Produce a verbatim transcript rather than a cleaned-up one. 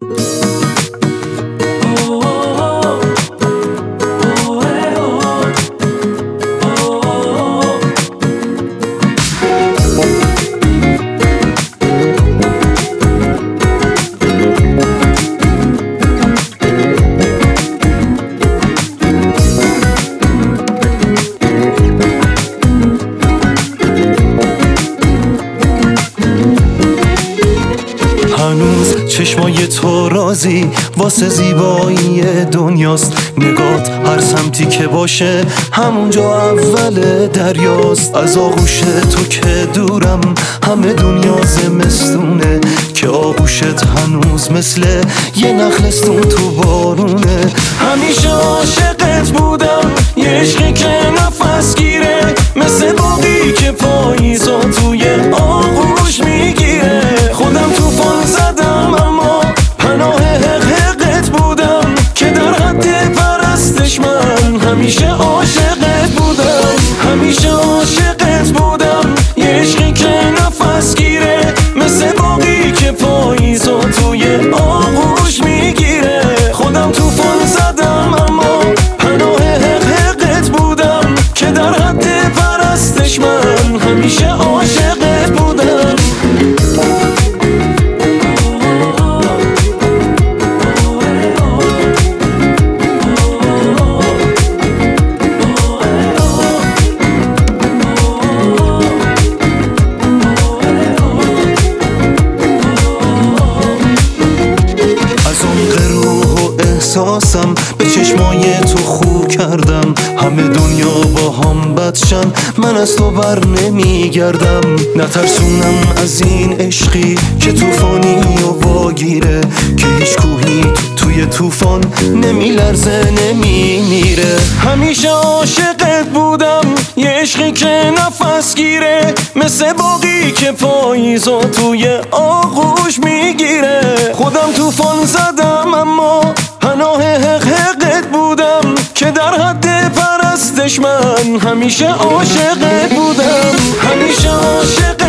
هنوز چشمای تو رازی واسه زیبایی دنیاست. نگات هر سمتی که باشه همونجا اول دریاست. از آغوش تو که دورم همه دنیا زمستونه، که آغوشت هنوز مثل یه نخلستون تو بارونه. همیشه عاشقت بودم، یه عشقی که نفس گیره، مثل باقی که پاییزا توی آغوش میگیره. خودم طوفان زدم اما پناه حقت بودم، که در حد پرستش من همیشه عاشقت بودم. همیشه عاشقت بودم، یه عشقی که نفس گیره، مثل باقی که پاییزا توی آغوش میگیره. خودم طوفان زدم اما پناه حقت بودم، که در حد پرستش من همیشه عاشقت بودم. احساسم به چشمای تو خو کردم، همه دنیا با هم بدشن من از تو بر نمیگردم. نترسونم از این عشقی که طوفانی و واگیره، که هیچ کوهی توی طوفان نمیلرزه نمیمیره. همیشه عاشقت بودم، یه عشقی که نفس گیره، مثل باقی که پاییزا توی آغوش میگیره. خودم طوفان زدم اما پناه حقت بودم، که در حد پرستش من همیشه عاشقت بودم. همیشه عاشقت